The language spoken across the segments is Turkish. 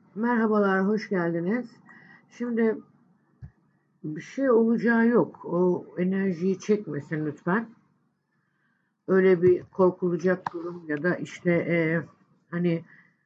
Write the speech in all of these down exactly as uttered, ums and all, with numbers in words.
Merhabalar, hoş geldiniz. Şimdi bir şey olacağı yok. O enerjiyi çekmesin lütfen. Öyle bir korkulacak durum ya da işte e, hani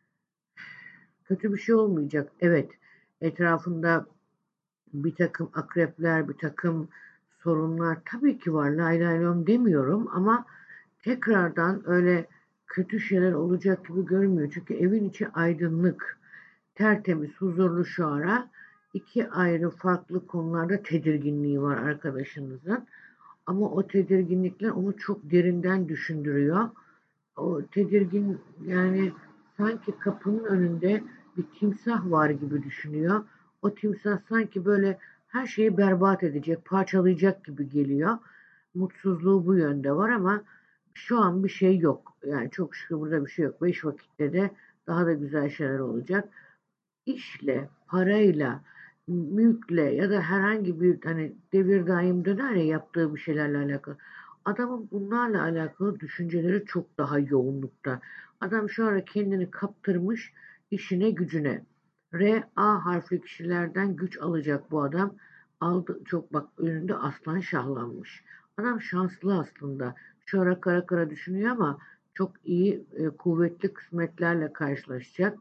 kötü bir şey olmayacak. Evet, etrafında bir takım akrepler, bir takım sorunlar tabii ki var. Lay lay lom demiyorum ama tekrardan öyle kötü şeyler olacak gibi görünmüyor. Çünkü evin içi aydınlık, tertemiz, huzurlu şu ara. İki ayrı farklı konularda tedirginliği var arkadaşınızın. Ama o tedirginlikler onu çok derinden düşündürüyor. O tedirgin yani sanki kapının önünde bir timsah var gibi düşünüyor. O timsah sanki böyle her şeyi berbat edecek, parçalayacak gibi geliyor. Mutsuzluğu bu yönde var ama şu an bir şey yok. Yani çok şükür burada bir şey yok. Beş vakitte de daha da güzel şeyler olacak. İşle, parayla, mülkle ya da herhangi bir hani devir daim döner ya yaptığı bir şeylerle alakalı. Adamın bunlarla alakalı düşünceleri çok daha yoğunlukta. Adam şu ara kendini kaptırmış işine gücüne. R, A harfli kişilerden güç alacak bu adam. Aldı, çok bak önünde aslan şahlanmış. Adam şanslı aslında. Şu ara kara kara düşünüyor ama çok iyi, e, kuvvetli kısmetlerle karşılaşacak.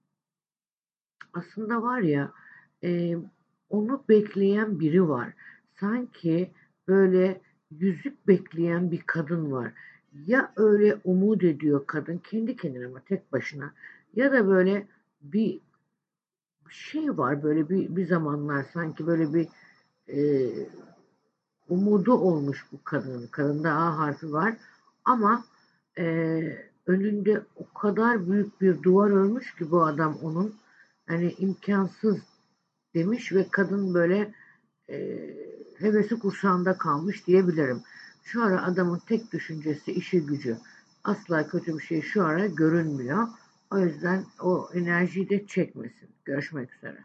Aslında var ya, eee, onu bekleyen biri var. Sanki böyle yüzük bekleyen bir kadın var. Ya öyle umut ediyor kadın kendi kendine ama tek başına ya da böyle bir şey var böyle bir, bir zamanlar sanki böyle bir eee, umudu olmuş bu kadının. Kadında A harfi var ama eee, önünde o kadar büyük bir duvar örmüş ki bu adam onun hani imkansız demiş ve kadın böyle e, hevesi kursağında kalmış diyebilirim. Şu ara adamın tek düşüncesi işi gücü. Asla kötü bir şey şu ara görünmüyor. O yüzden o enerjiyi de çekmesin. Görüşmek üzere.